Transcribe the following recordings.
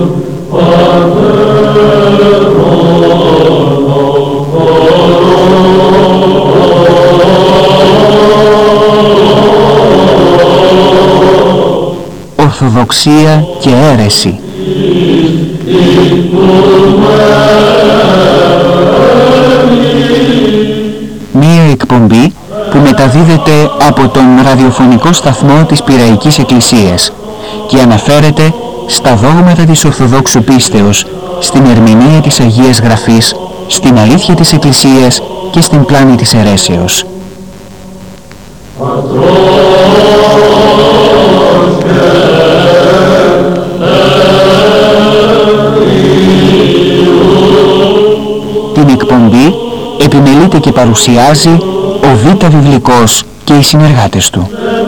Ορθοδοξία και αίρεση. Μία εκπομπή που μεταδίδεται από τον ραδιοφωνικό σταθμό της Πειραϊκής Εκκλησίας και αναφέρεται στα δόγματα της Ορθοδόξου πίστεως, στην ερμηνεία της Αγίας Γραφής, στην αλήθεια της Εκκλησίας και στην πλάνη της αιρέσεως. Την εκπομπή επιμελείται και παρουσιάζει ο Β' Βιβλικός και οι συνεργάτες του.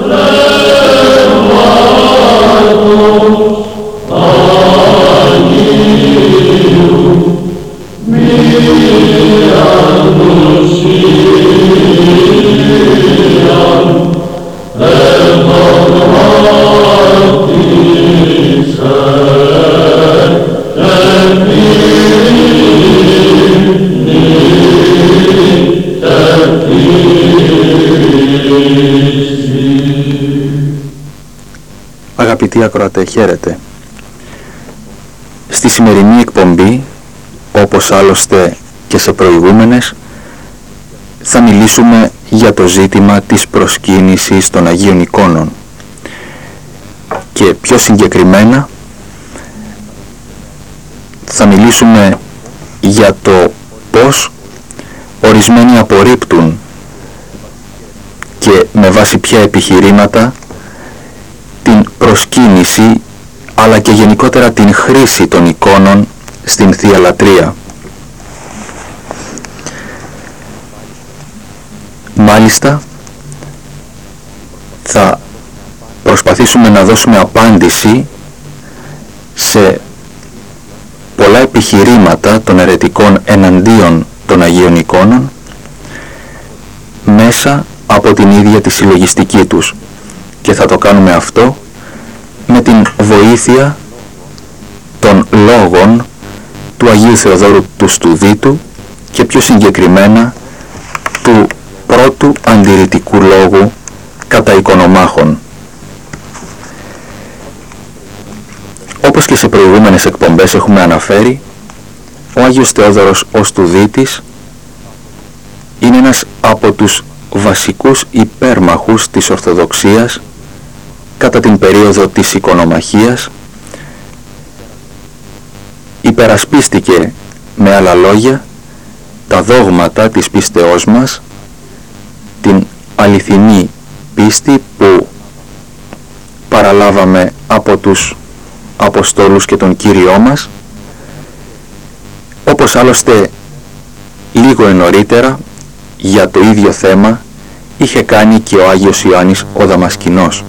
Αγαπητοί ακροατέ, χαίρετε. Στη σημερινή εκπομπή, όπως άλλωστε και σε προηγούμενες, θα μιλήσουμε για το ζήτημα της προσκύνησης των Αγίων Εικόνων και πιο συγκεκριμένα θα μιλήσουμε για το πώς ορισμένοι απορρίπτουν και με βάση ποια επιχειρήματα την προσκύνηση αλλά και γενικότερα την χρήση των εικόνων στην Θεία Λατρεία. Μάλιστα θα προσπαθήσουμε να δώσουμε απάντηση σε πολλά επιχειρήματα των αιρετικών εναντίον των Αγίων Εικόνων μέσα από την ίδια τη συλλογιστική τους, και θα το κάνουμε αυτό με την βοήθεια των λόγων του Αγίου Θεοδόρου του Στουδίτου και πιο συγκεκριμένα του πρώτου αντιρρητικού λόγου κατά εικονομάχων. Όπως και σε προηγούμενες εκπομπές έχουμε αναφέρει, ο Άγιος Θεόδωρος ο Στουδίτης είναι ένας από τους βασικούς υπέρμαχους της Ορθοδοξίας κατά την περίοδο της εικονομαχίας. Υπερασπίστηκε με άλλα λόγια τα δόγματα της πίστεώς μας, την αληθινή πίστη που παραλάβαμε από τους Αποστόλους και τον Κύριό μας, όπως άλλωστε λίγο νωρίτερα για το ίδιο θέμα είχε κάνει και ο Άγιος Ιωάννης ο Δαμασκηνός.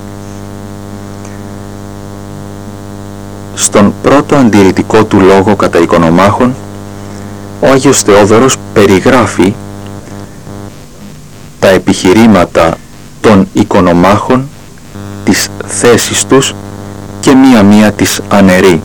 Στον πρώτο αντιρρητικό του λόγο κατά εικονομάχων, ο Άγιος Θεόδωρος περιγράφει τα επιχειρήματα των εικονομάχων, τις θέσεις τους και μία-μία τις αναιρεί.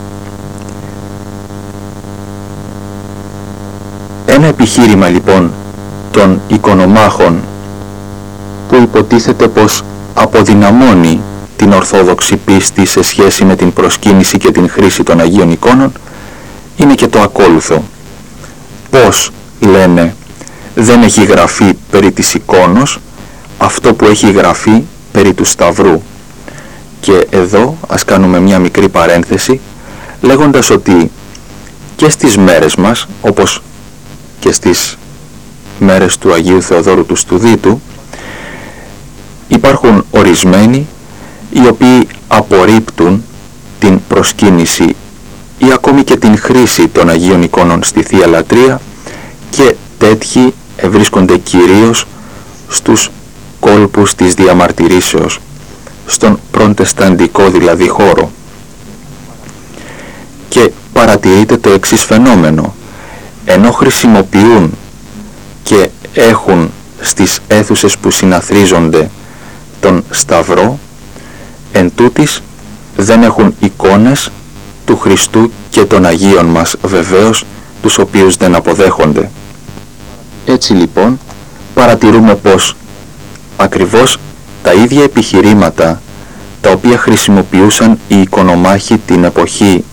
Ένα επιχείρημα λοιπόν των εικονομάχων που υποτίθεται πως αποδυναμώνει την ορθόδοξη πίστη σε σχέση με την προσκύνηση και την χρήση των Αγίων Εικόνων είναι και το ακόλουθο. Πώς, λένε, δεν έχει γραφεί περί της εικόνος αυτό που έχει γραφεί περί του Σταυρού. Και εδώ ας κάνουμε μια μικρή παρένθεση λέγοντας ότι και στις μέρες μας, όπως και στις μέρες του Αγίου Θεοδόρου του Στουδίτου, υπάρχουν ορισμένοι οι οποίοι απορρίπτουν την προσκύνηση ή ακόμη και την χρήση των Αγίων Εικόνων στη Θεία Λατρεία, και τέτοιοι βρίσκονται κυρίως στους κόλπους της διαμαρτυρήσεως, στον προτεσταντικό δηλαδή χώρο. Και παρατηρείται το εξής φαινόμενο: ενώ χρησιμοποιούν και έχουν στις αίθουσες που συναθρίζονται τον Σταυρό, εν τούτης δεν έχουν εικόνες του Χριστού και των Αγίων μας βεβαίως, τους οποίους δεν αποδέχονται. Έτσι λοιπόν παρατηρούμε πως ακριβώς τα ίδια επιχειρήματα τα οποία χρησιμοποιούσαν οι οικονομάχοι την εποχή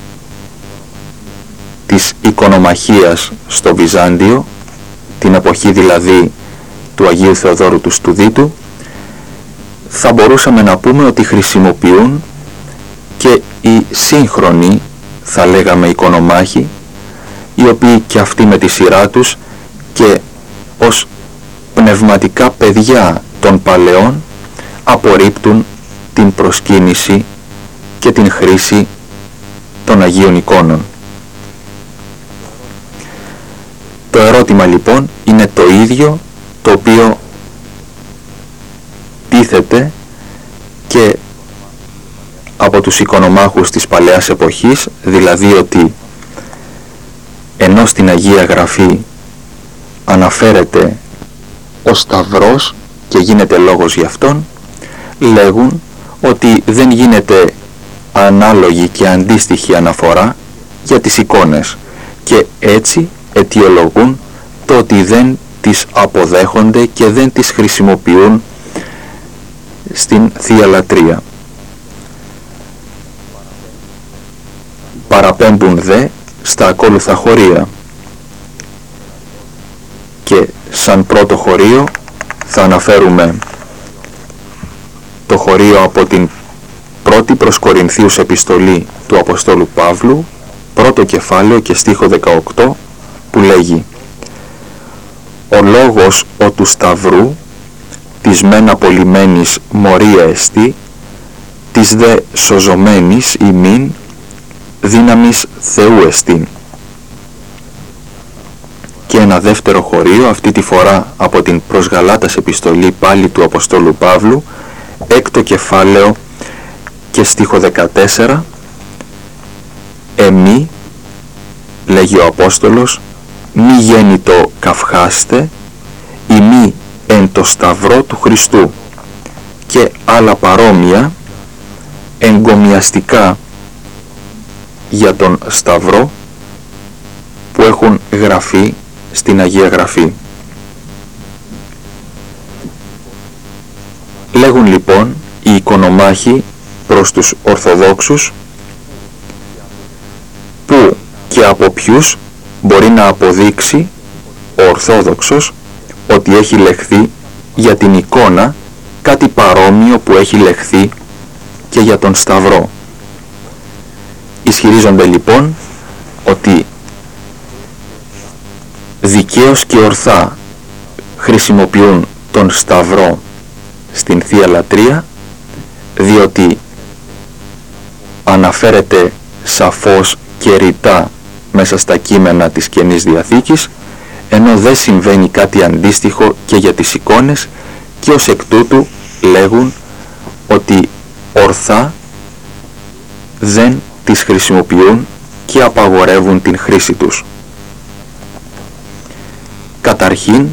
της οικονομαχίας στο Βυζάντιο, την εποχή δηλαδή του Αγίου Θεοδόρου του Στουδίτου, θα μπορούσαμε να πούμε ότι χρησιμοποιούν και οι σύγχρονοι, θα λέγαμε, οικονομάχοι, οι οποίοι και αυτοί με τη σειρά τους και ως πνευματικά παιδιά των παλαιών απορρίπτουν την προσκύνηση και την χρήση των Αγίων εικόνων. Το ερώτημα λοιπόν είναι το ίδιο, το οποίο τίθεται και από τους οικονομάχους της παλαιάς εποχής, δηλαδή ότι ενώ στην Αγία Γραφή αναφέρεται ο Σταυρός και γίνεται λόγος γι' αυτόν, λέγουν ότι δεν γίνεται ανάλογη και αντίστοιχη αναφορά για τις εικόνες και έτσι αιτιολογούν το ότι δεν τις αποδέχονται και δεν τις χρησιμοποιούν στην Θεία Λατρεία. Παραπέμπουν δε στα ακόλουθα χωρία και σαν πρώτο χωρίο θα αναφέρουμε το χωρίο από την πρώτη προς Κορινθίους επιστολή του Αποστόλου Παύλου, πρώτο κεφάλαιο και στίχο 18, που λέγει: «Ο λόγος ο του Σταυρού, της μεν απολυμένης μορία εστί, της δε σωζομένης ημίν δύναμις Θεού εστίν». Και ένα δεύτερο χωρίο, αυτή τη φορά από την προς Γαλάτας επιστολή πάλι του Αποστόλου Παύλου, έκτο κεφάλαιο και στίχο 14, «Εμεί», λέγει ο Απόστολος, «μη γέννητο καυχάστε, ή μη εν το Σταυρό του Χριστού», και άλλα παρόμοια εγκομιαστικά για τον Σταυρό που έχουν γραφεί στην Αγία Γραφή. Λέγουν λοιπόν οι οικονομάχοι προς τους Ορθοδόξους που και από ποιους μπορεί να αποδείξει ο Ορθόδοξος ότι έχει λεχθεί για την εικόνα κάτι παρόμοιο που έχει λεχθεί και για τον Σταυρό. Ισχυρίζονται λοιπόν ότι δικαίως και ορθά χρησιμοποιούν τον Σταυρό στην Θεία Λατρεία, διότι αναφέρεται σαφώς και ρητά μέσα στα κείμενα της Καινής Διαθήκης, ενώ δεν συμβαίνει κάτι αντίστοιχο και για τις εικόνες, και ως εκ τούτου λέγουν ότι ορθά δεν τις χρησιμοποιούν και απαγορεύουν την χρήση τους. Καταρχήν,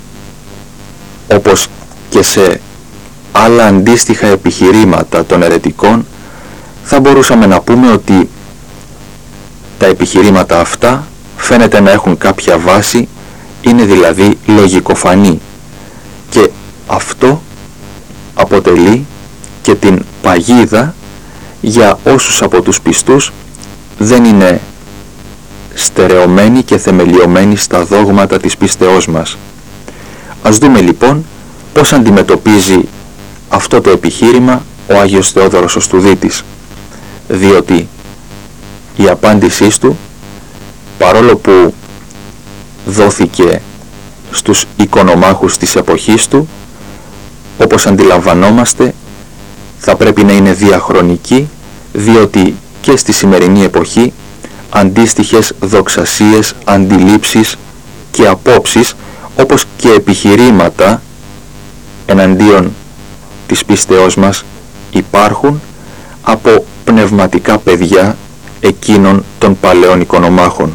όπως και σε άλλα αντίστοιχα επιχειρήματα των αιρετικών, θα μπορούσαμε να πούμε ότι τα επιχειρήματα αυτά φαίνεται να έχουν κάποια βάση, είναι δηλαδή λογικοφανή, και αυτό αποτελεί και την παγίδα για όσους από τους πιστούς δεν είναι στερεωμένοι και θεμελιωμένοι στα δόγματα της πίστεώς μας. Ας δούμε λοιπόν πώς αντιμετωπίζει αυτό το επιχείρημα ο Άγιος Θεόδωρος ο Στουδίτης, διότι η απάντησή του, παρόλο που δόθηκε στους οικονομάχους της εποχής του, όπως αντιλαμβανόμαστε θα πρέπει να είναι διαχρονική, διότι και στη σημερινή εποχή αντίστοιχες δοξασίες, αντιλήψεις και απόψεις, όπως και επιχειρήματα εναντίον της πίστεώς μας υπάρχουν από πνευματικά παιδιά εκείνων των παλαιών οικονομάχων.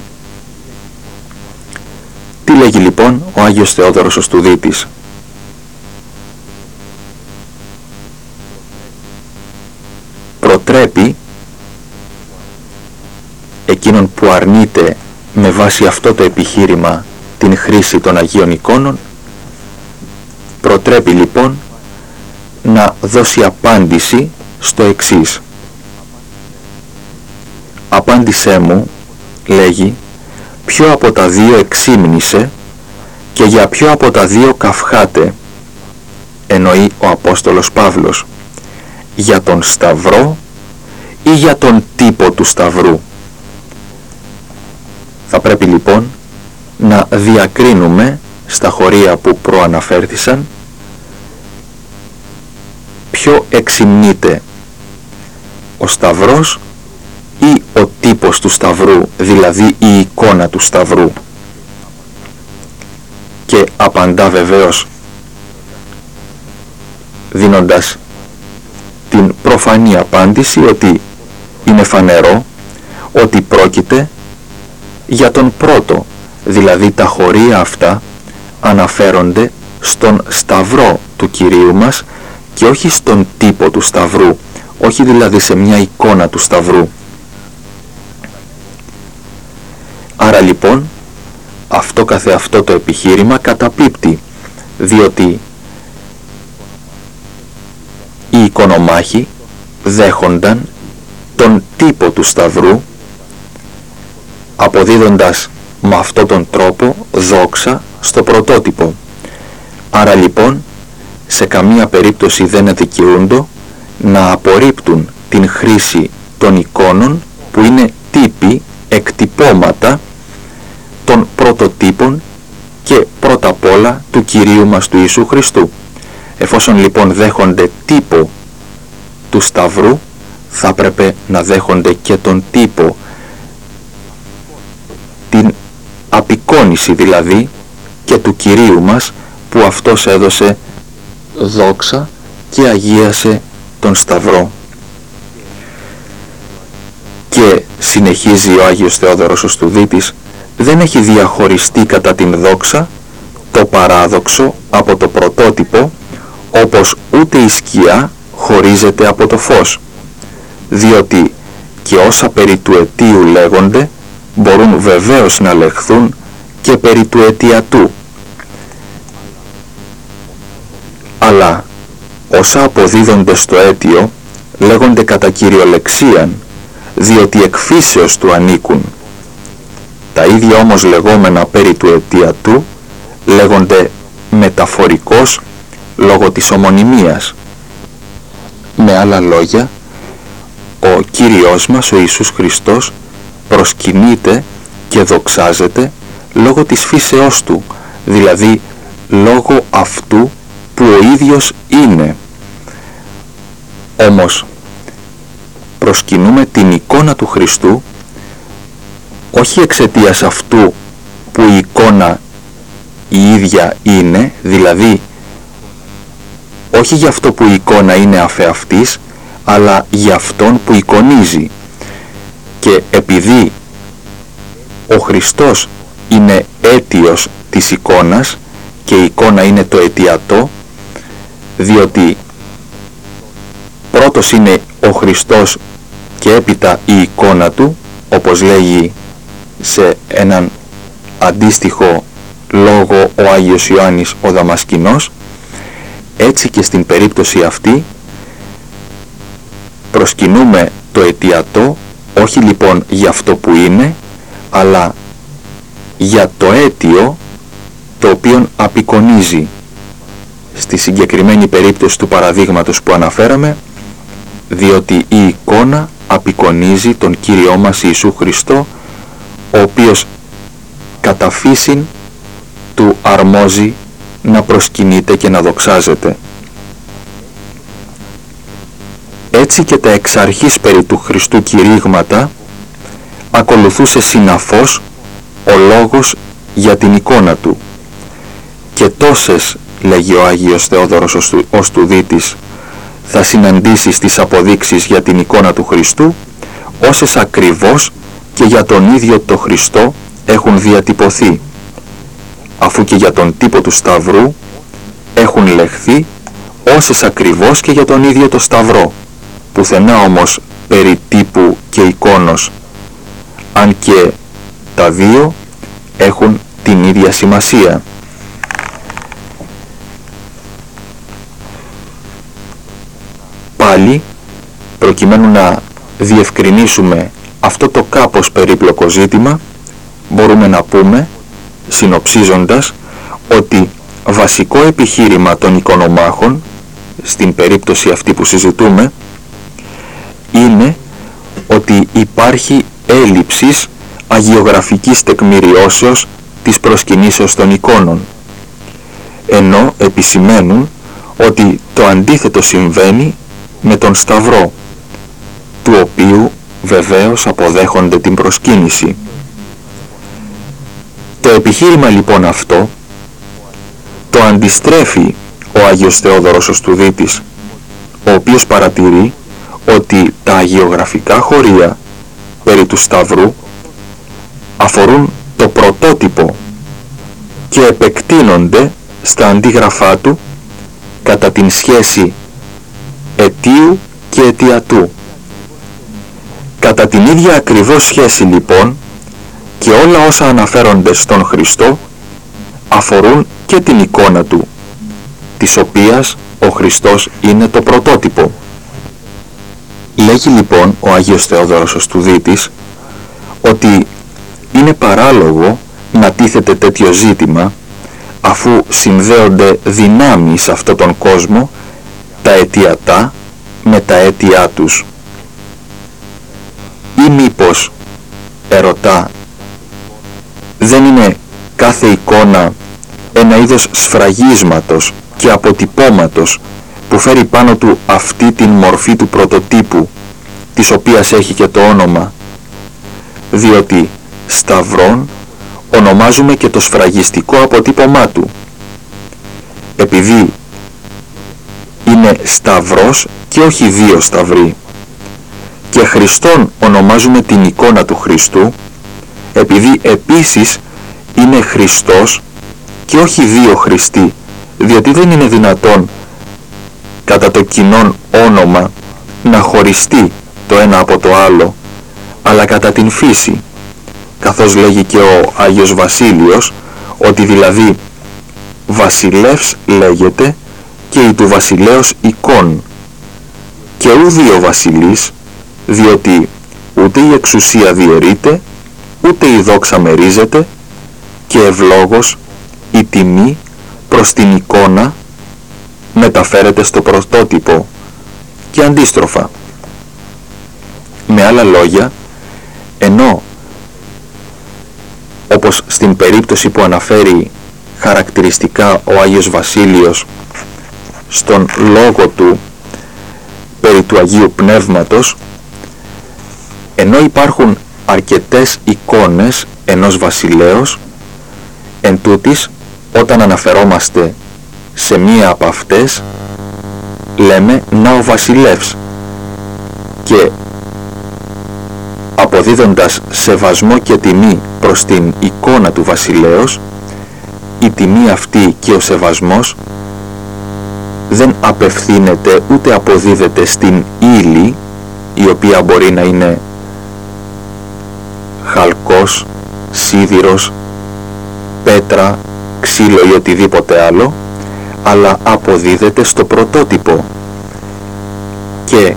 Τι λέγει λοιπόν ο Άγιος Θεόδωρος ο Στουδίτης? Προτρέπει εκείνον που αρνείται με βάση αυτό το επιχείρημα την χρήση των Αγίων εικόνων, προτρέπει λοιπόν να δώσει απάντηση στο εξής. «Απάντησέ μου», λέγει, «ποιο από τα δύο εξήμνησε και για ποιο από τα δύο καυχάτε», εννοεί ο Απόστολος Παύλος, «για τον Σταυρό ή για τον τύπο του Σταυρού». Θα πρέπει λοιπόν να διακρίνουμε στα χωρία που προαναφέρθησαν ποιο εξυμνείται, ο Σταυρός ή ο τύπος του Σταυρού, δηλαδή η εικόνα του Σταυρού. Και απαντά βεβαίως δίνοντας την προφανή απάντηση ότι είναι φανερό ότι πρόκειται για τον πρώτο, δηλαδή τα χωρία αυτά αναφέρονται στον Σταυρό του Κυρίου μας και όχι στον τύπο του Σταυρού, όχι δηλαδή σε μια εικόνα του Σταυρού. Άρα λοιπόν αυτό καθεαυτό το επιχείρημα καταπίπτει, διότι οι εικονομάχοι δέχονταν τον τύπο του Σταυρού, αποδίδοντας με αυτόν τον τρόπο δόξα στο πρωτότυπο. Άρα λοιπόν σε καμία περίπτωση δεν αδικαιούνται να απορρίπτουν την χρήση των εικόνων που είναι τύποι, εκτυπώματα των πρωτοτύπων και πρώτα απ' όλα του Κυρίου μας του Ιησού Χριστού. Εφόσον λοιπόν δέχονται τύπο του Σταυρού, θα πρέπει να δέχονται και τον τύπο, την απεικόνηση δηλαδή και του Κυρίου μας, που Αυτός έδωσε δόξα και αγίασε τον Σταυρό. Και συνεχίζει ο Άγιος Θεόδωρος ο Στουδίτης, δεν έχει διαχωριστεί κατά την δόξα το παράδοξο από το πρωτότυπο, όπως ούτε η σκιά χωρίζεται από το φως, διότι και όσα περί του αιτίου λέγονται μπορούν βεβαίως να λεχθούν και περί του αιτιατού. Αλλά όσα αποδίδονται στο αίτιο λέγονται κατά κυριολεξίαν, διότι εκ φύσεως του ανήκουν. Τα ίδια όμως λεγόμενα περί του αιτιατού λέγονται μεταφορικώς λόγω της ομονυμίας. Με άλλα λόγια, ο Κύριος μας, ο Ιησούς Χριστός, προσκυνείται και δοξάζεται λόγω της φύσεώς του, δηλαδή λόγω αυτού που ο ίδιος είναι. Όμως προσκυνούμε την εικόνα του Χριστού όχι εξαιτίας αυτού που η εικόνα η ίδια είναι, δηλαδή όχι για αυτό που η εικόνα είναι αφεαυτής, αλλά για αυτόν που εικονίζει. Και επειδή ο Χριστός είναι αίτιος της εικόνας και η εικόνα είναι το αιτιατό, διότι πρώτος είναι ο Χριστός και έπειτα η εικόνα του, όπως λέγει σε έναν αντίστοιχο λόγο ο Άγιος Ιωάννης ο Δαμασκηνός, έτσι και στην περίπτωση αυτή προσκυνούμε το αιτιατό, όχι λοιπόν για αυτό που είναι, αλλά για το αίτιο το οποίο απεικονίζει. Στη συγκεκριμένη περίπτωση του παραδείγματος που αναφέραμε, διότι η εικόνα απεικονίζει τον Κύριό μας Ιησού Χριστό, ο οποίος κατά φύσιν του αρμόζει να προσκυνείται και να δοξάζεται. Έτσι και τα εξ αρχής περί του Χριστού κηρύγματα ακολουθούσε συναφώς ο λόγος για την εικόνα του. Και τόσες, λέγει ο Άγιος Θεόδωρος ο Στουδίτης, θα συναντήσεις τις αποδείξεις για την εικόνα του Χριστού, όσες ακριβώς και για τον ίδιο το Χριστό έχουν διατυπωθεί, αφού και για τον τύπο του Σταυρού έχουν λεχθεί όσες ακριβώς και για τον ίδιο το Σταυρό, πουθενά όμως περί τύπου και εικόνος, αν και τα δύο έχουν την ίδια σημασία. Πάλι, προκειμένου να διευκρινίσουμε αυτό το κάπως περίπλοκο ζήτημα, μπορούμε να πούμε, συνοψίζοντας, ότι βασικό επιχείρημα των οικονομάχων, στην περίπτωση αυτή που συζητούμε, είναι ότι υπάρχει έλλειψης αγιογραφικής τεκμηριώσεως της προσκυνήσεως των εικόνων, ενώ επισημαίνουν ότι το αντίθετο συμβαίνει με τον Σταυρό, του οποίου βεβαίως αποδέχονται την προσκύνηση. Το επιχείρημα λοιπόν αυτό το αντιστρέφει ο Άγιος Θεόδωρος ο Στουδίτης, ο οποίος παρατηρεί ότι τα αγιογραφικά χωρία περί του Σταυρού αφορούν το πρωτότυπο και επεκτείνονται στα αντίγραφά του κατά την σχέση αιτίου και αιτιατού. Κατά την ίδια ακριβώς σχέση λοιπόν και όλα όσα αναφέρονται στον Χριστό αφορούν και την εικόνα του, της οποίας ο Χριστός είναι το πρωτότυπο. Λέγει λοιπόν ο Άγιος Θεόδωρος ο Στουδίτης ότι είναι παράλογο να τίθεται τέτοιο ζήτημα, αφού συνδέονται δυνάμεις σε αυτόν τον κόσμο τα αιτιατά με τα αίτια τους. Ή μήπως, ερωτά, δεν είναι κάθε εικόνα ένα είδος σφραγίσματος και αποτυπώματος που φέρει πάνω του αυτή την μορφή του πρωτοτύπου, της οποίας έχει και το όνομα, διότι σταυρόν ονομάζουμε και το σφραγιστικό αποτύπωμά του. Επειδή είναι σταυρός και όχι δύο σταυροί, και Χριστόν ονομάζουμε την εικόνα του Χριστού, επειδή επίσης είναι Χριστός και όχι δύο Χριστοί, διότι δεν είναι δυνατόν κατά το κοινόν όνομα να χωριστεί το ένα από το άλλο, αλλά κατά την φύση, καθώς λέγει και ο Άγιος Βασίλειος, ότι δηλαδή βασιλεύς λέγεται και η του βασιλέως εικόν, και ου δύο βασιλείς, διότι ούτε η εξουσία διαιρείται, ούτε η δόξα μερίζεται, και ευλόγως η τιμή προς την εικόνα μεταφέρεται στο πρωτότυπο και αντίστροφα. Με άλλα λόγια, ενώ όπως στην περίπτωση που αναφέρει χαρακτηριστικά ο Άγιος Βασίλειος στον λόγο του περί του Αγίου Πνεύματος, ενώ υπάρχουν αρκετές εικόνες ενός βασιλέως, εν τούτης, όταν αναφερόμαστε σε μία από αυτές, λέμε «να ο βασιλεύς», και αποδίδοντας σεβασμό και τιμή προς την εικόνα του βασιλέως, η τιμή αυτή και ο σεβασμός δεν απευθύνεται ούτε αποδίδεται στην ύλη, η οποία μπορεί να είναι χαλκός, σίδηρος, πέτρα, ξύλο ή οτιδήποτε άλλο, αλλά αποδίδεται στο πρωτότυπο. Και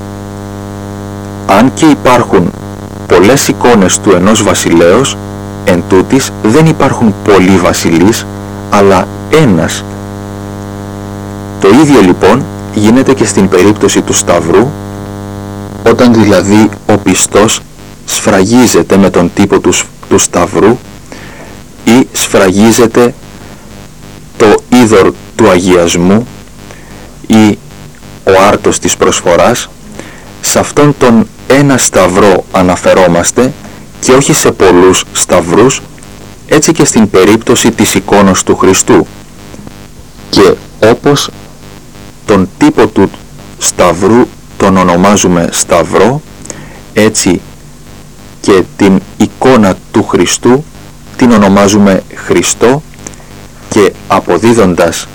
αν και υπάρχουν πολλές εικόνες του ενός βασιλέως, εν τούτης δεν υπάρχουν πολλοί βασιλείς, αλλά ένας. Το ίδιο λοιπόν γίνεται και στην περίπτωση του Σταυρού, όταν δηλαδή ο πιστός σφραγίζεται με τον τύπο του Σταυρού ή σφραγίζεται το είδωρ του αγιασμού ή ο άρτος της προσφοράς. Σε αυτόν τον ένα σταυρό αναφερόμαστε και όχι σε πολλούς σταυρούς, έτσι και στην περίπτωση της εικόνος του Χριστού. Και όπως τον τύπο του σταυρού τον ονομάζουμε σταυρό, έτσι και την εικόνα του Χριστού την ονομάζουμε Χριστό, και αποδίδοντας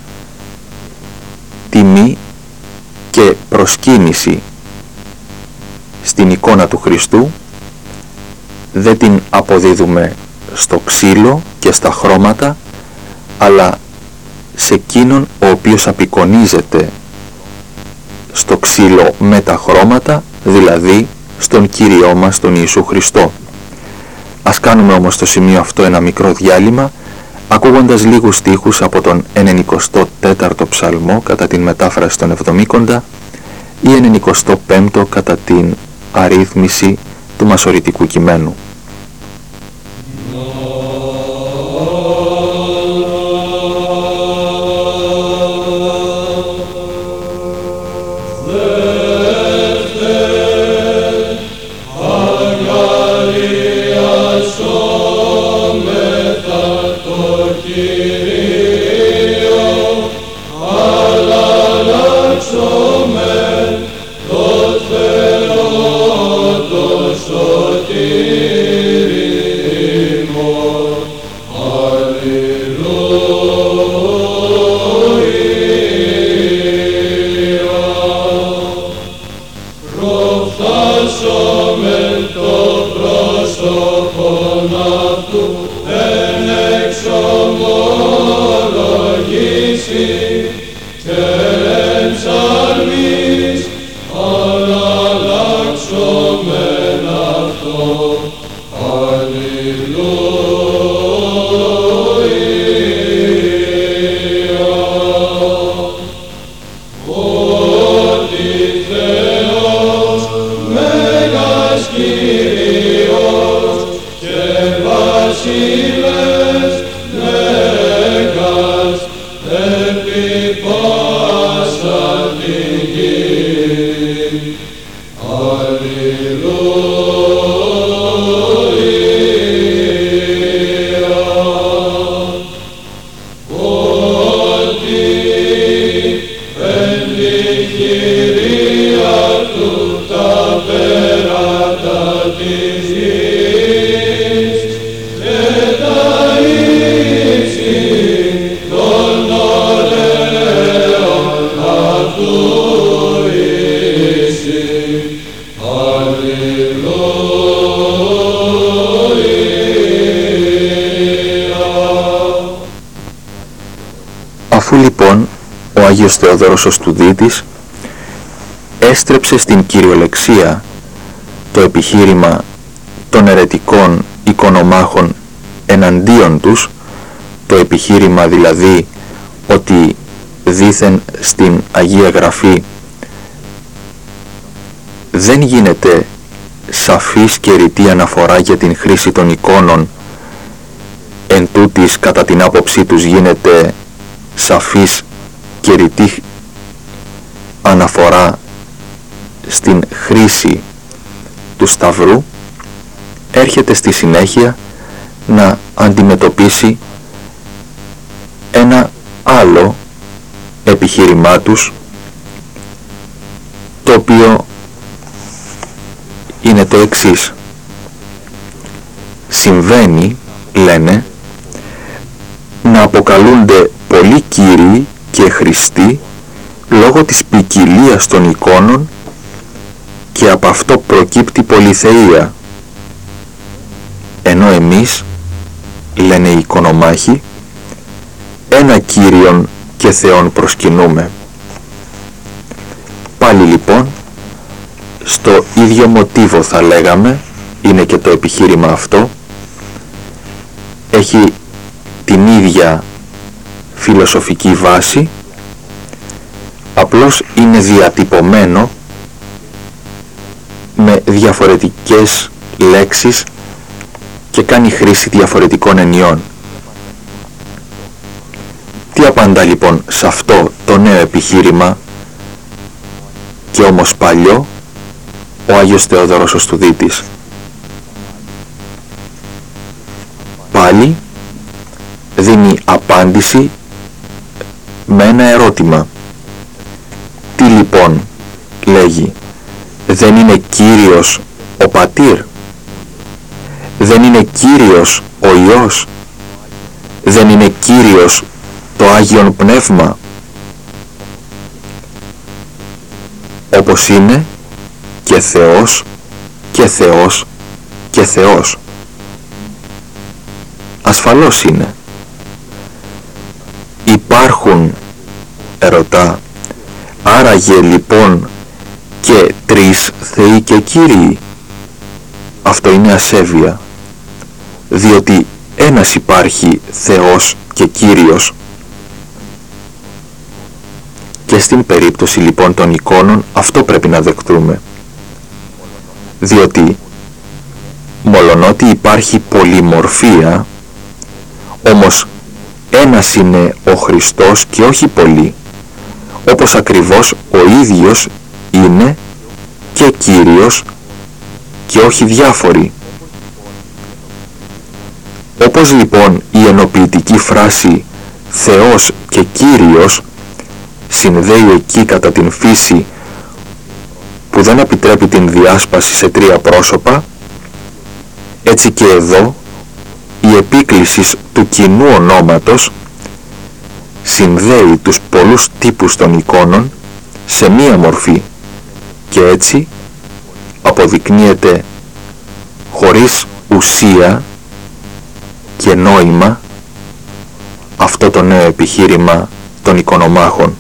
τιμή και προσκύνηση στην εικόνα του Χριστού, δεν την αποδίδουμε στο ξύλο και στα χρώματα, αλλά σε εκείνον ο οποίος απεικονίζεται στο ξύλο με τα χρώματα, δηλαδή στον Κύριό μας τον Ιησού Χριστό. Ας κάνουμε όμως στο σημείο αυτό ένα μικρό διάλειμμα, ακούγοντας λίγους στίχους από τον 94ο ψαλμό κατά την μετάφραση των Εβδομήκοντα ή 95ο κατά την αρρύθμιση του μασωρητικού κειμένου. Αφού λοιπόν ο Άγιος Θεοδόρος ο Στουδίτης έστρεψε στην κυριολεξία το επιχείρημα των αιρετικών εικονομάχων εναντίον τους, το επιχείρημα δηλαδή ότι δήθεν στην Αγία Γραφή δεν γίνεται σαφής και ρητή αναφορά για την χρήση των εικόνων, εν τούτης κατά την άποψή τους γίνεται σαφής και ρητή αναφορά στην χρήση του Σταυρού, έρχεται στη συνέχεια να αντιμετωπίσει ένα άλλο επιχείρημά τους, το οποίο είναι το εξής. Συμβαίνει, λένε, να αποκαλούνται πολλοί Κύριοι και Χριστοί λόγω της ποικιλίας των εικόνων και από αυτό προκύπτει πολυθεία, ενώ εμείς, λένε οι εικονομάχοι, ένα Κύριον και Θεόν προσκυνούμε. Πάλι λοιπόν στο ίδιο μοτίβο θα λέγαμε είναι και το επιχείρημα αυτό, έχει την ίδια φιλοσοφική βάση, απλώς είναι διατυπωμένο με διαφορετικές λέξεις και κάνει χρήση διαφορετικών ενιών. Τι απαντά λοιπόν σε αυτό το νέο επιχείρημα και όμως παλιό ο Άγιος Θεόδωρος ο Στουδίτης? Πάλι δίνει απάντηση με ένα ερώτημα. Τι λοιπόν, λέγει, δεν είναι Κύριος ο Πατήρ? Δεν είναι Κύριος ο Υιός? Δεν είναι Κύριος το Άγιον Πνεύμα? Όπως είναι και Θεός και Θεός και Θεός. ασφαλώς είναι. Υπάρχουν, ερωτά, άραγε λοιπόν και τρεις θεοί και κύριοι? Αυτό είναι ασέβεια, διότι ένας υπάρχει Θεός και Κύριος. Και στην περίπτωση λοιπόν των εικόνων αυτό πρέπει να δεχτούμε, διότι μολονότι υπάρχει πολυμορφία, όμως ένας είναι ο Χριστός και όχι πολλοί, όπως ακριβώς ο ίδιος είναι και Κύριος και όχι διάφοροι. Όπως λοιπόν η ενοποιητική φράση Θεός και Κύριος συνδέει εκεί κατά την φύση που δεν επιτρέπει την διάσπαση σε τρία πρόσωπα, έτσι και εδώ η επίκληση του κοινού ονόματος συνδέει τους πολλούς τύπους των εικόνων σε μία μορφή και έτσι αποδεικνύεται χωρίς ουσία και νόημα αυτό το νέο επιχείρημα των εικονομάχων.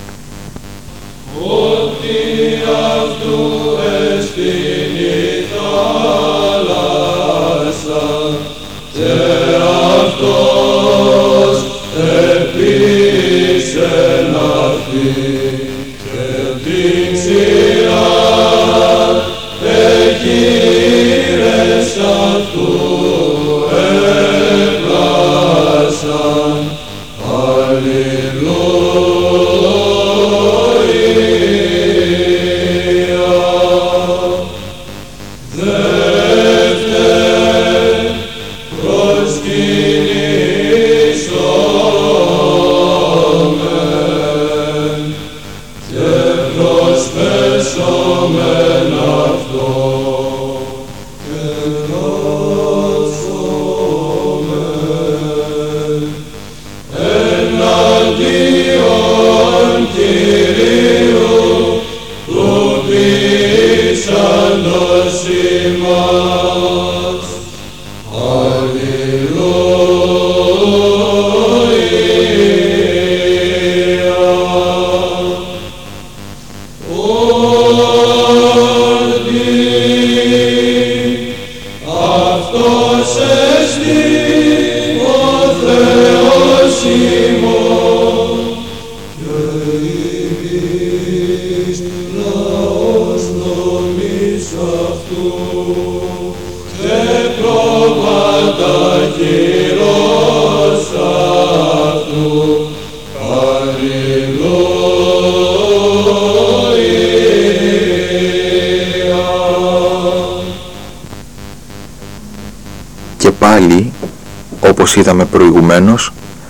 Και πάλι, όπως είδαμε προηγουμένως,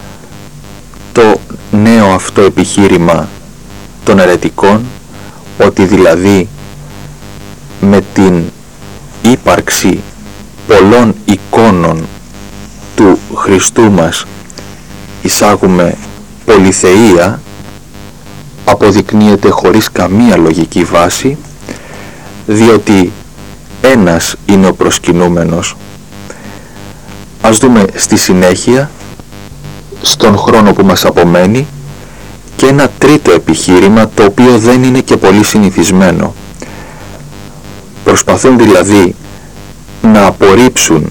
το νέο αυτό επιχείρημα των αιρετικών, ότι δηλαδή με την ύπαρξη πολλών εικόνων του Χριστού μας εισάγουμε πολυθεΐα, αποδεικνύεται χωρίς καμία λογική βάση, διότι ένας είναι ο προσκυνούμενος. Ας δούμε στη συνέχεια, στον χρόνο που μας απομένει, και ένα τρίτο επιχείρημα, το οποίο δεν είναι και πολύ συνηθισμένο. Προσπαθούν δηλαδή να απορρίψουν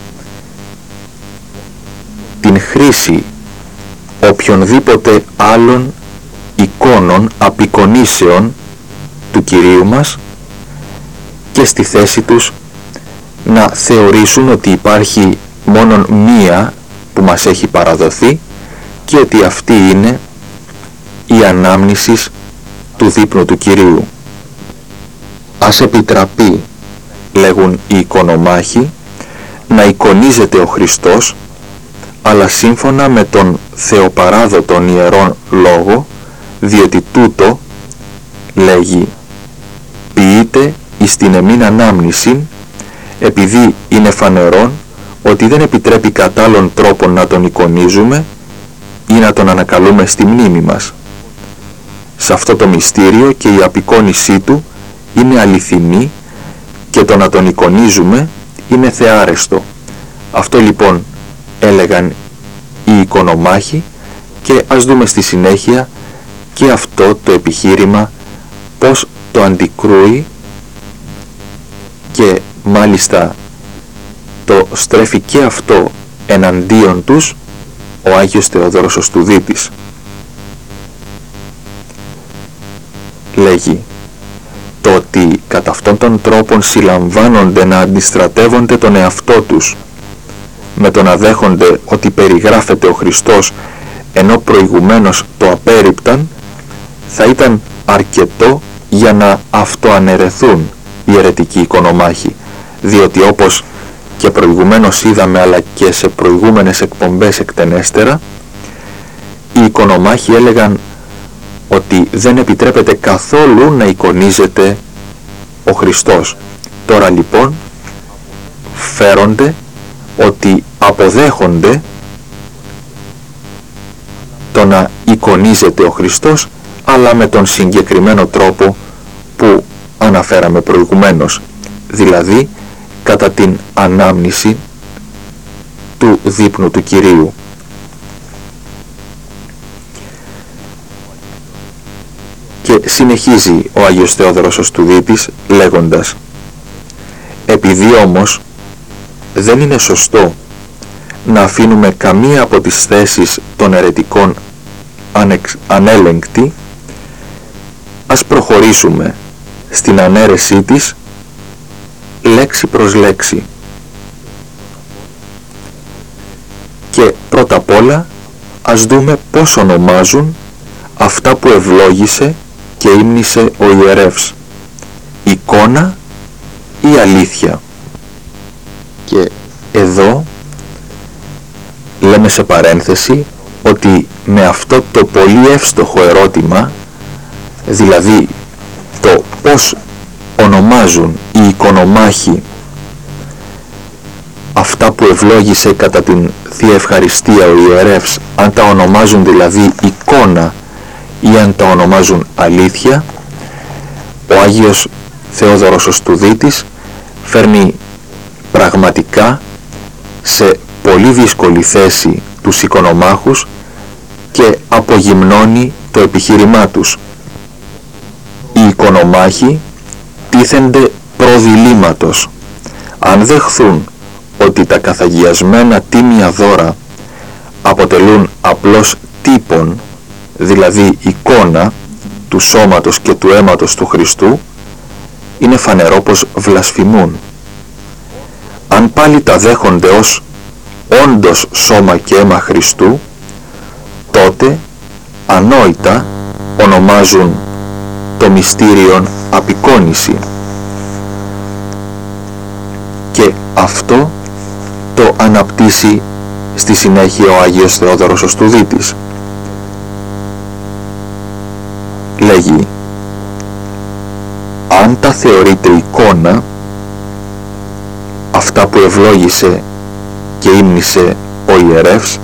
την χρήση οποιονδήποτε άλλων εικόνων, απεικονίσεων του Κυρίου μας και στη θέση τους να θεωρήσουν ότι υπάρχει μόνον μία που μας έχει παραδοθεί και ότι αυτή είναι η ανάμνηση του δείπνου του Κυρίου. Ας επιτραπεί, λέγουν οι εικονομάχοι, να εικονίζεται ο Χριστός, αλλά σύμφωνα με τον θεοπαράδοτον ιερόν λόγο, διότι τούτο, λέγει, ποιείται εις την εμήν ανάμνηση, επειδή είναι φανερόν ότι δεν επιτρέπει κατά άλλον τρόπον να τον εικονίζουμε ή να τον ανακαλούμε στη μνήμη μας. Σε αυτό το μυστήριο και η απεικόνισή του είναι αληθινή και το να τον εικονίζουμε είναι θεάρεστο. Αυτό λοιπόν έλεγαν οι οικονομάχοι, και ας δούμε στη συνέχεια και αυτό το επιχείρημα πώς το αντικρούει και μάλιστα το στρέφει και αυτό εναντίον τους ο Άγιος Θεόδωρος ο Στουδίτης. Λέγει: το ότι κατά αυτόν τον τρόπον συλλαμβάνονται να αντιστρατεύονται τον εαυτό τους με το να δέχονται ότι περιγράφεται ο Χριστός ενώ προηγουμένως το απέρριπταν, θα ήταν αρκετό για να αυτοαναιρεθούν οι αιρετικοί οικονομάχοι, διότι όπως και προηγουμένως είδαμε, αλλά και σε προηγούμενες εκπομπές εκτενέστερα, οι οικονομάχοι έλεγαν ότι δεν επιτρέπεται καθόλου να εικονίζεται ο Χριστός. Τώρα λοιπόν φέρονται ότι αποδέχονται το να εικονίζεται ο Χριστός, αλλά με τον συγκεκριμένο τρόπο που αναφέραμε προηγουμένως, δηλαδή κατά την ανάμνηση του δείπνου του Κυρίου. Και συνεχίζει ο Άγιος Θεόδωρος ο Στουδίτης λέγοντας: επειδή όμως δεν είναι σωστό να αφήνουμε καμία από τις θέσεις των αιρετικών ανέλεγκτη, ας προχωρήσουμε στην ανέρεσή της λέξη προς λέξη. Και πρώτα απ' όλα ας δούμε πώς ονομάζουν αυτά που ευλόγησε και ύμνησε ο ιερεύς: εικόνα ή αλήθεια. Και εδώ λέμε σε παρένθεση ότι με αυτό το πολύ εύστοχο ερώτημα, δηλαδή το πώς ονομάζουν οι οικονομάχοι αυτά που ευλόγησε κατά την Θεία Ευχαριστία ο ιερεύς, αν τα ονομάζουν δηλαδή εικόνα ή αν τα ονομάζουν αλήθεια, ο Άγιος Θεόδωρος ο Στουδίτης φέρνει πραγματικά σε πολύ δύσκολη θέση τους οικονομάχους και απογυμνώνει το επιχείρημά τους. Οι οικονομάχοι τίθενται προδιλήμματος. Αν δεχθούν ότι τα καθαγιασμένα τίμια δώρα αποτελούν απλώς τύπον, δηλαδή εικόνα του σώματος και του αίματος του Χριστού, είναι φανερό πως βλασφημούν. Αν πάλι τα δέχονται ως όντως σώμα και αίμα Χριστού, τότε ανόητα ονομάζουν το μυστήριον απεικόνηση. Και αυτό το αναπτύσσει στη συνέχεια ο Άγιος Θεόδωρος ο Στουδίτης. Λέγει: αν τα θεωρείται εικόνα αυτά που ευλόγησε και ύμνησε ο ιερεύς,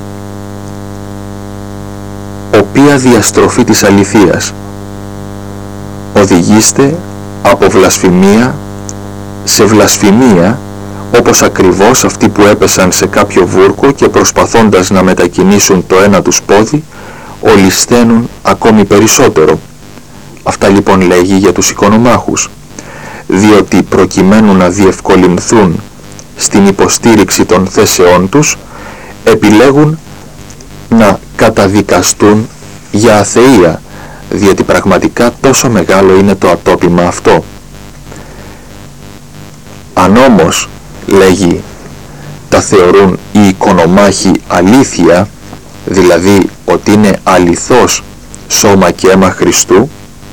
οποία διαστροφή της αληθείας, οδηγήστε από βλασφημία σε βλασφημία, όπως ακριβώς αυτοί που έπεσαν σε κάποιο βούρκο και προσπαθώντας να μετακινήσουν το ένα τους πόδι ολισθαίνουν ακόμη περισσότερο. Αυτά λοιπόν λέγει για τους οικονομάχους, διότι προκειμένου να διευκολυνθούν στην υποστήριξη των θέσεών τους, επιλέγουν να καταδικαστούν για αθεία, διότι πραγματικά τόσο μεγάλο είναι το ατόπιμα αυτό. Αν όμως, λέγει, τα θεωρούν οι οικονομάχοι αλήθεια, δηλαδή ότι είναι αληθώς σώμα και αίμα Χριστού,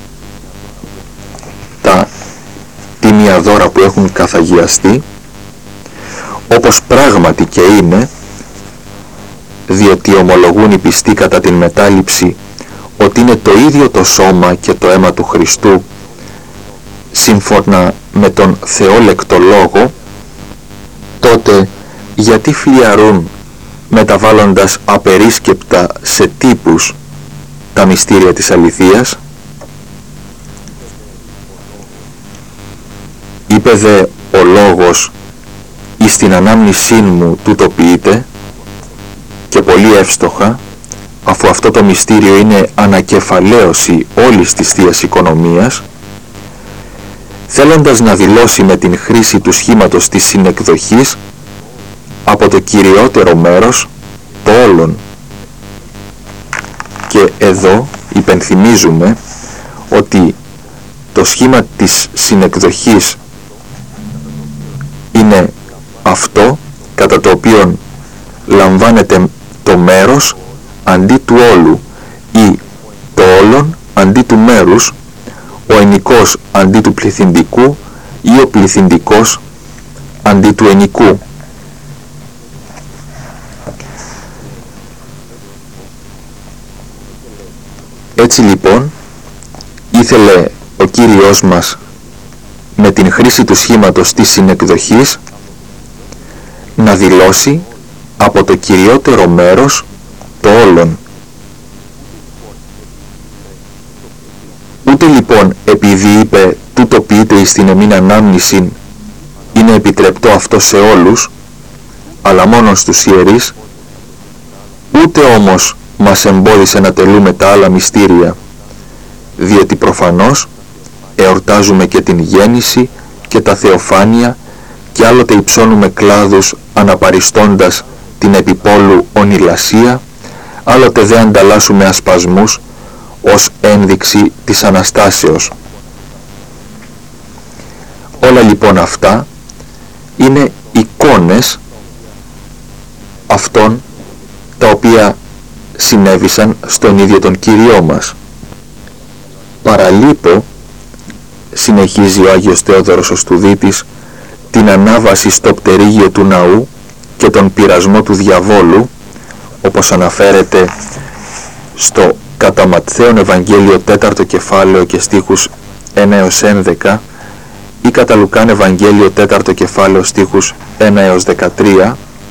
τα τίμια δώρα που έχουν καθαγιαστεί, όπως πράγματι και είναι, διότι ομολογούν οι πιστοί κατά την μετάληψη ότι είναι το ίδιο το σώμα και το αίμα του Χριστού, σύμφωνα με τον θεόλεκτο λόγο, τότε γιατί φλιαρούν μεταβάλλοντας απερίσκεπτα σε τύπους τα μυστήρια της αληθείας? Είπε δε ο λόγος εις την ανάμνησήν μου τούτο ποιείται, και πολύ εύστοχα, αφού αυτό το μυστήριο είναι ανακεφαλαίωση όλης της Θείας Οικονομίας, θέλοντας να δηλώσει με την χρήση του σχήματος της συνεκδοχής από το κυριότερο μέρος το όλον. Και εδώ υπενθυμίζουμε ότι το σχήμα της συνεκδοχής είναι αυτό κατά το οποίο λαμβάνεται το μέρος αντί του όλου ή το όλον αντί του μέρους, ο ενικός αντί του πληθυντικού ή ο πληθυντικός αντί του ενικού. Έτσι λοιπόν ήθελε ο Κύριος μας με την χρήση του σχήματος της συνεκδοχής να δηλώσει από το κυριότερο μέρος το όλον. Ούτε λοιπόν επειδή είπε τούτο ποιείται εις την εμήν ανάμνησιν είναι επιτρεπτό αυτό σε όλους, αλλά μόνο στους ιερείς, ούτε όμως μας εμπόδισε να τελούμε τα άλλα μυστήρια, διότι προφανώς εορτάζουμε και την γέννηση και τα θεοφάνεια και άλλοτε υψώνουμε κλάδους αναπαριστώντας την επιπόλου ονηλασία, άλλοτε δε ανταλλάσσουμε ασπασμούς ως ένδειξη της Αναστάσεως. Όλα λοιπόν αυτά είναι εικόνες αυτών τα οποία συνέβησαν στον ίδιο τον Κύριό μας. Παραλείπω, συνεχίζει ο Άγιος Θεόδωρος ο Στουδίτης, την ανάβαση στο πτερίγιο του ναού και τον πειρασμό του διαβόλου, όπως αναφέρεται στο κατά Ματθαίον Ευαγγέλιο 4ο κεφάλαιο και στίχους 1 έως 11 ή κατά Λουκάν Ευαγγέλιο 4ο κεφάλαιο στίχους 1 έως 13,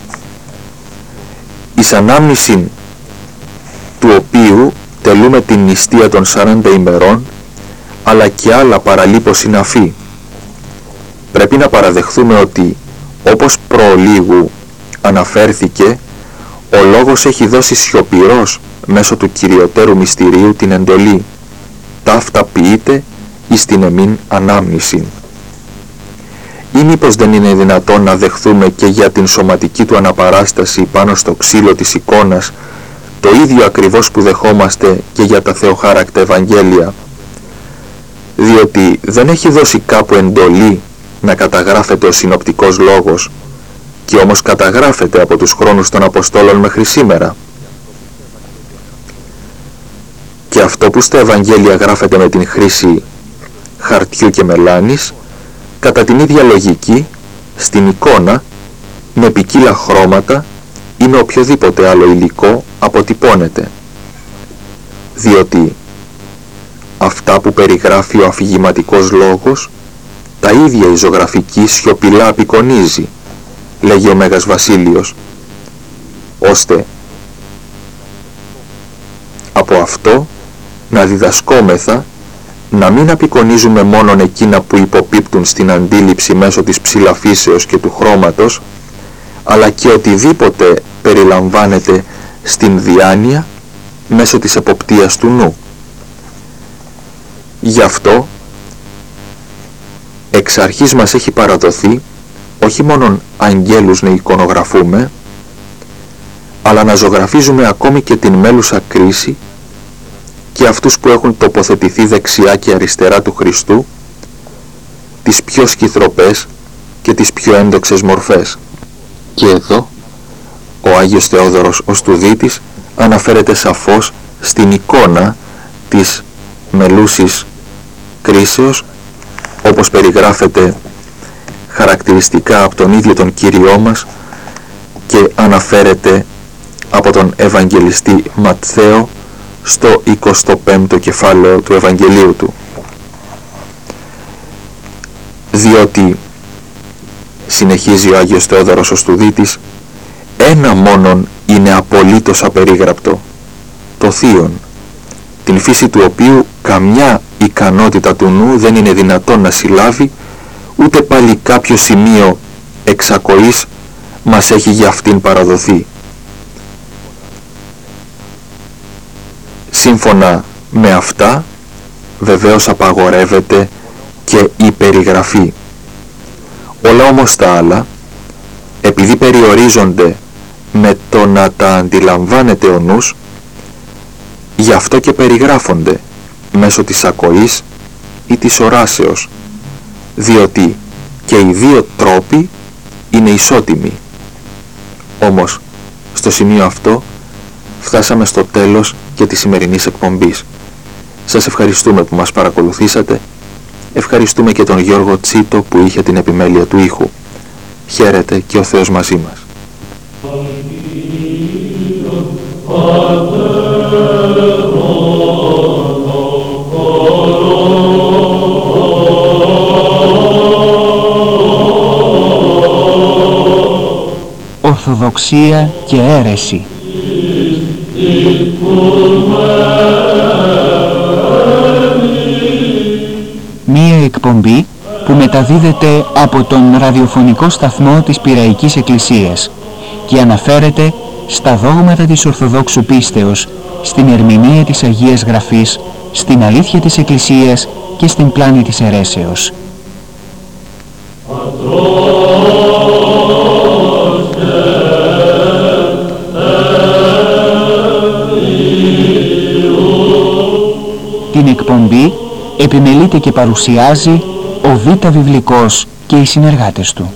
εις ανάμνηση του οποίου τελούμε την νηστεία των 40 ημερών, αλλά και άλλα παραλείπω συναφή. Πρέπει να παραδεχθούμε ότι, όπως προολίγου αναφέρθηκε, ο Λόγος έχει δώσει σιωπηρός μέσω του κυριωτέρου μυστηρίου την εντολή «Ταύτα ποιείται εις την εμήν ανάμνηση». Ή μήπως δεν είναι δυνατόν να δεχθούμε και για την σωματική του αναπαράσταση πάνω στο ξύλο της εικόνας το ίδιο ακριβώς που δεχόμαστε και για τα θεοχάρακτα Ευαγγέλια, διότι δεν έχει δώσει κάπου εντολή να καταγράφεται ο συνοπτικός λόγος και όμως καταγράφεται από τους χρόνους των Αποστόλων μέχρι σήμερα. Και αυτό που στα Ευαγγέλια γράφεται με την χρήση χαρτιού και μελάνης, κατά την ίδια λογική, στην εικόνα, με ποικίλα χρώματα ή με οποιοδήποτε άλλο υλικό αποτυπώνεται. Διότι αυτά που περιγράφει ο αφηγηματικός λόγος, τα ίδια η ζωγραφική σιωπηλά απεικονίζει, λέγει ο Μέγας Βασίλειος, ώστε από αυτό να διδασκόμεθα να μην απεικονίζουμε μόνον εκείνα που υποπίπτουν στην αντίληψη μέσω της ψηλαφίσεως και του χρώματος, αλλά και οτιδήποτε περιλαμβάνεται στην διάνοια μέσω της εποπτείας του νου. Γι' αυτό εξ αρχής μας έχει παραδοθεί όχι μόνον αγγέλους να εικονογραφούμε, αλλά να ζωγραφίζουμε ακόμη και την μέλουσα κρίση και αυτούς που έχουν τοποθετηθεί δεξιά και αριστερά του Χριστού, τις πιο σκυθροπές και τις πιο έντοξες μορφές. Και εδώ ο Άγιος Θεόδωρος ο Στουδίτης αναφέρεται σαφώς στην εικόνα της μελούσης κρίσεως, όπως περιγράφεται χαρακτηριστικά από τον ίδιο τον Κύριό μας και αναφέρεται από τον Ευαγγελιστή Ματθαίο στο 25ο κεφάλαιο του Ευαγγελίου του. Διότι, συνεχίζει ο Άγιος Θεόδωρος ο Στουδίτης, ένα μόνον είναι απολύτως απερίγραπτο, το θείον, την φύση του οποίου καμιά ικανότητα του νου δεν είναι δυνατόν να συλλάβει, ούτε πάλι κάποιο σημείο εξακοής μας έχει για αυτήν παραδοθεί. Σύμφωνα με αυτά, βεβαίως απαγορεύεται και η περιγραφή. Όλα όμως τα άλλα, επειδή περιορίζονται με το να τα αντιλαμβάνεται ο νους, γι' αυτό και περιγράφονται μέσω της ακοής ή της οράσεως, διότι και οι δύο τρόποι είναι ισότιμοι. Όμως, στο σημείο αυτό, φτάσαμε στο τέλος και της σημερινής εκπομπής. Σας ευχαριστούμε που μας παρακολουθήσατε. Ευχαριστούμε και τον Γιώργο Τσίτο που είχε την επιμέλεια του ήχου. Χαίρετε και ο Θεός μαζί μας. Ορθοδοξία και αίρεση. Μία εκπομπή που μεταδίδεται από τον ραδιοφωνικό σταθμό της Πειραϊκής Εκκλησίας και αναφέρεται στα δόγματα της Ορθοδόξου πίστεως, στην ερμηνεία της Αγίας Γραφής, στην αλήθεια της Εκκλησίας και στην πλάνη της αιρέσεως. Την εκπομπή επιμελείται και παρουσιάζει ο Β' Βιβλικός και οι συνεργάτες του.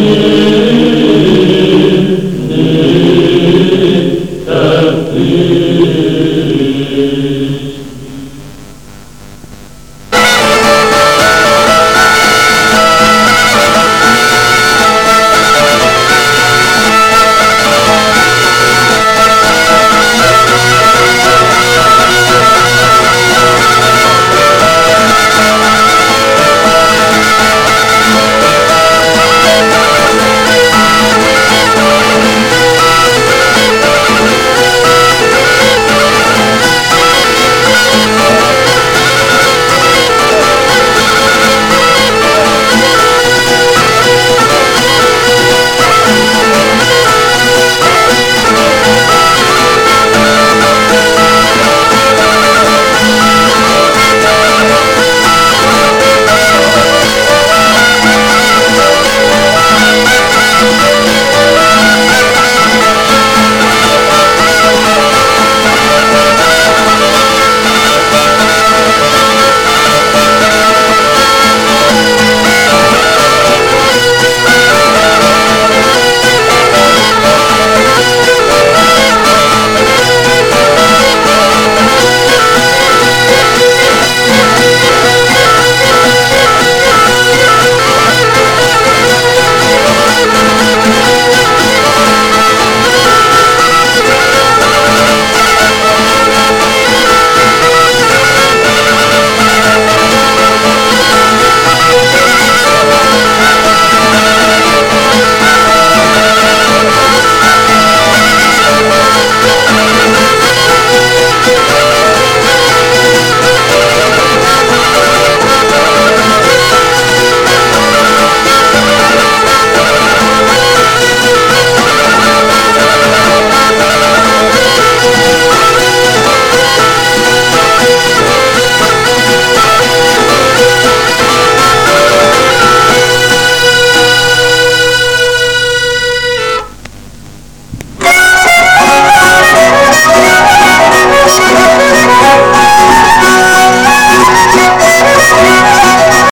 Thank you.